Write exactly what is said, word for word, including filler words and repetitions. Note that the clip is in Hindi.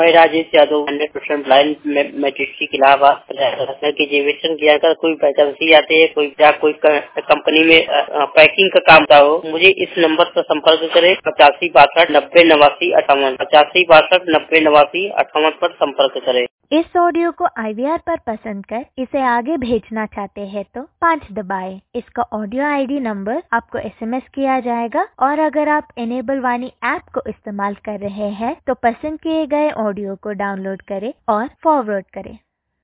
मैं Rajesh Yadav hundred percent blind magistrate Allahabad की एजुकेशन किया कर कोई वैकेंसी आती है, कोई या कोई कंपनी में पैकिंग का काम था हो, मुझे इस नंबर पर संपर्क करें पचासी बासठ नब्बे नवासी अठावन पचासी बासठ नब्बे नवासी अठावन पर संपर्क करें। इस ऑडियो को आई वी आर पर पसंद कर इसे आगे भेजना चाहते हैं तो पाँच दबाएं। इसका ऑडियो आई डी नंबर आपको एस एम एस किया जाएगा और अगर आप इनेबल वाणी ऐप को इस्तेमाल कर रहे हैं तो पसंद किए गए ऑडियो को डाउनलोड करें और फॉरवर्ड करें।